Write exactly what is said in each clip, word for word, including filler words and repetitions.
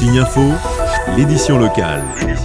Tignes Info, l'édition locale.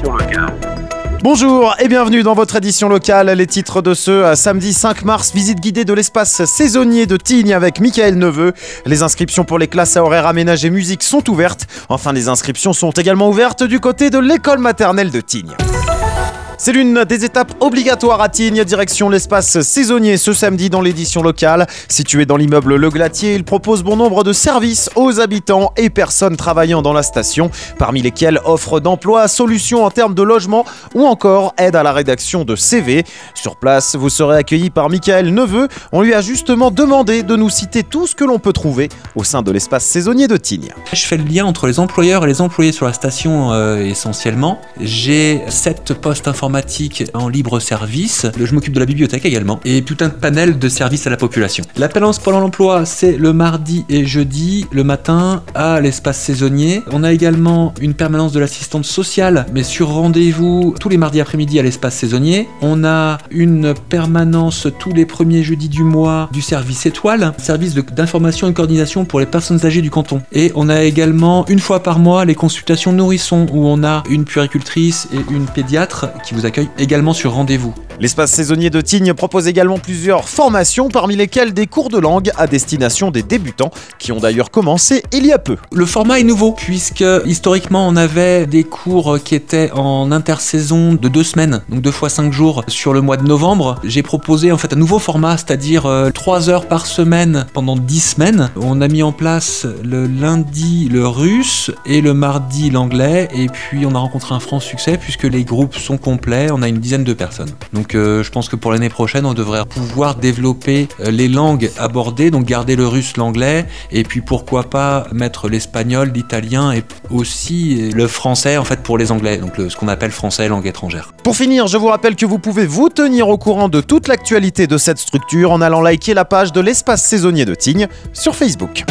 Bonjour et bienvenue dans votre édition locale. Les titres de ce samedi cinq mars, visite guidée de l'espace saisonnier de Tignes avec Michael Neveu. Les inscriptions pour les classes à horaires aménagés musique sont ouvertes. Enfin, les inscriptions sont également ouvertes du côté de l'école maternelle de Tignes. C'est l'une des étapes obligatoires à Tignes, direction l'espace saisonnier ce samedi dans l'édition locale. Situé dans l'immeuble Le Glatier, il propose bon nombre de services aux habitants et personnes travaillant dans la station, parmi lesquels offre d'emploi, solutions en termes de logement ou encore aide à la rédaction de C V. Sur place, vous serez accueilli par Michael Neveu. On lui a justement demandé de nous citer tout ce que l'on peut trouver au sein de l'espace saisonnier de Tignes. Je fais le lien entre les employeurs et les employés sur la station euh, essentiellement. J'ai sept postes informatiques en libre service. Je m'occupe de la bibliothèque également et tout un panel de services à la population. L'appellance Pôle emploi, c'est le mardi et jeudi, le matin, à l'espace saisonnier. On a également une permanence de l'assistante sociale, mais sur rendez-vous tous les mardis après-midi à l'espace saisonnier. On a une permanence tous les premiers jeudis du mois du service étoile, service de, d'information et de coordination pour les personnes âgées du canton. Et on a également une fois par mois les consultations nourrissons où on a une puéricultrice et une pédiatre qui vous accueille également sur rendez-vous. L'espace saisonnier de Tignes propose également plusieurs formations, parmi lesquelles des cours de langue à destination des débutants, qui ont d'ailleurs commencé il y a peu. Le format est nouveau, puisque historiquement on avait des cours qui étaient en intersaison de deux semaines, donc deux fois cinq jours sur le mois de novembre. J'ai proposé en fait un nouveau format, c'est-à-dire euh, trois heures par semaine pendant dix semaines. On a mis en place le lundi le russe et le mardi l'anglais, et puis on a rencontré un franc succès puisque les groupes sont complets, on a une dizaine de personnes. Donc euh, je pense que pour l'année prochaine, on devrait pouvoir développer euh, les langues abordées, donc garder le russe, l'anglais, et puis pourquoi pas mettre l'espagnol, l'italien et aussi le français en fait pour les anglais, donc le, ce qu'on appelle français langue étrangère. Pour finir, je vous rappelle que vous pouvez vous tenir au courant de toute l'actualité de cette structure en allant liker la page de l'espace saisonnier de Tignes sur Facebook.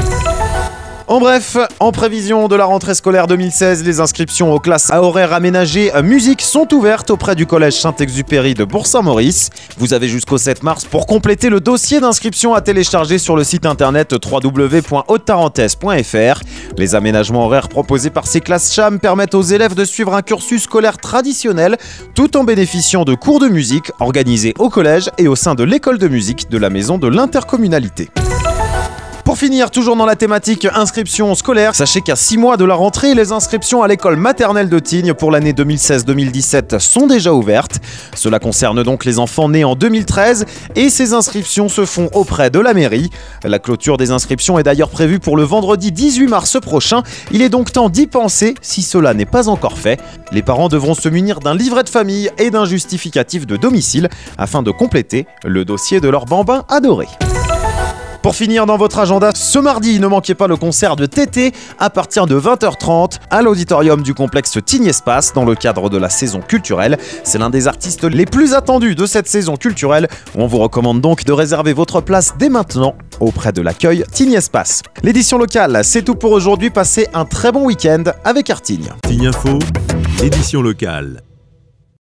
En bref, en prévision de la rentrée scolaire deux mille seize, les inscriptions aux classes à horaires aménagés musique sont ouvertes auprès du collège Saint-Exupéry de Bourg-Saint-Maurice. Vous avez jusqu'au sept mars pour compléter le dossier d'inscription à télécharger sur le site internet w w w point haute tarentaise point f r. Les aménagements horaires proposés par ces classes CHAM permettent aux élèves de suivre un cursus scolaire traditionnel tout en bénéficiant de cours de musique organisés au collège et au sein de l'école de musique de la maison de l'intercommunalité. Pour finir, toujours dans la thématique inscription scolaire, sachez qu'à six mois de la rentrée, les inscriptions à l'école maternelle de Tignes pour l'année deux mille seize deux mille dix-sept sont déjà ouvertes. Cela concerne donc les enfants nés en deux mille treize et ces inscriptions se font auprès de la mairie. La clôture des inscriptions est d'ailleurs prévue pour le vendredi dix-huit mars prochain. Il est donc temps d'y penser si cela n'est pas encore fait. Les parents devront se munir d'un livret de famille et d'un justificatif de domicile afin de compléter le dossier de leur bambin adoré. Pour finir dans votre agenda, ce mardi, ne manquez pas le concert de Tété à partir de vingt heures trente à l'auditorium du complexe Tignes Espace dans le cadre de la saison culturelle. C'est l'un des artistes les plus attendus de cette saison culturelle. On vous recommande donc de réserver votre place dès maintenant auprès de l'accueil Tignes Espace. L'édition locale, c'est tout pour aujourd'hui. Passez un très bon week-end avec Artignes. Tignes Info, édition locale.